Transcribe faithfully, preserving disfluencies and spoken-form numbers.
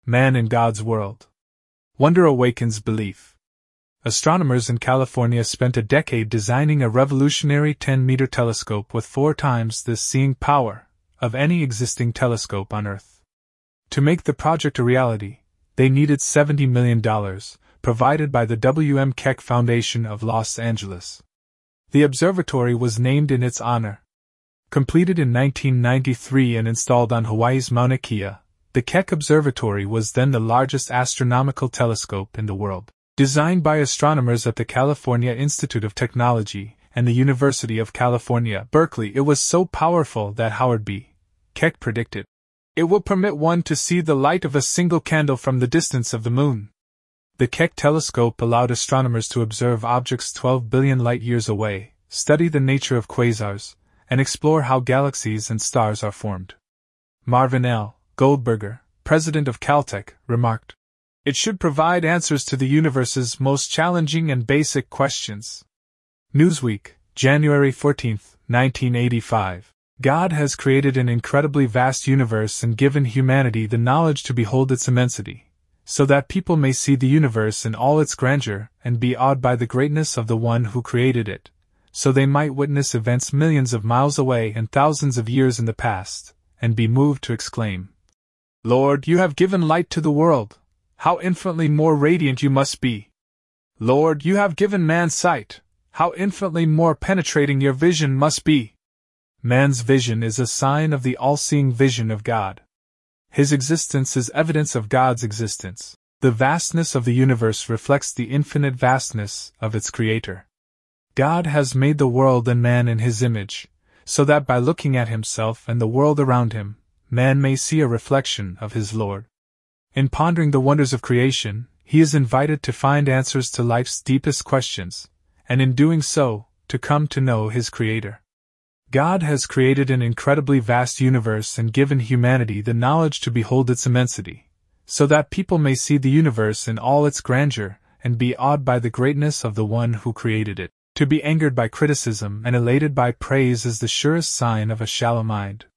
Man in God's world. Wonder awakens belief. Astronomers in California spent a decade designing a revolutionary ten-meter telescope with four times the seeing power of any existing telescope on Earth. To make the project a reality, they needed seventy million dollars, provided by the W M Keck Foundation of Los Angeles. The observatory was named in its honor. Completed in nineteen ninety-three and installed on Hawaii's Mauna Kea, the Keck Observatory was then the largest astronomical telescope in the world. Designed by astronomers at the California Institute of Technology and the University of California, Berkeley, it was so powerful that Howard B. Keck predicted, "It will permit one to see the light of a single candle from the distance of the moon." The Keck telescope allowed astronomers to observe objects twelve billion light-years away, study the nature of quasars, and explore how galaxies and stars are formed. Marvin L. Goldberger, president of Caltech, remarked, "It should provide answers to the universe's most challenging and basic questions." Newsweek, January fourteenth, nineteen eighty-five. God has created an incredibly vast universe and given humanity the knowledge to behold its immensity, so that people may see the universe in all its grandeur and be awed by the greatness of the one who created it, so they might witness events millions of miles away and thousands of years in the past, and be moved to exclaim, "Lord, you have given light to the world. How infinitely more radiant you must be! Lord, you have given man sight. How infinitely more penetrating your vision must be!" Man's vision is a sign of the all-seeing vision of God. His existence is evidence of God's existence. The vastness of the universe reflects the infinite vastness of its creator. God has made the world and man in his image, so that by looking at himself and the world around him, man may see a reflection of his Lord. In pondering the wonders of creation, he is invited to find answers to life's deepest questions, and in doing so, to come to know his Creator. God has created an incredibly vast universe and given humanity the knowledge to behold its immensity, so that people may see the universe in all its grandeur and be awed by the greatness of the one who created it. To be angered by criticism and elated by praise is the surest sign of a shallow mind.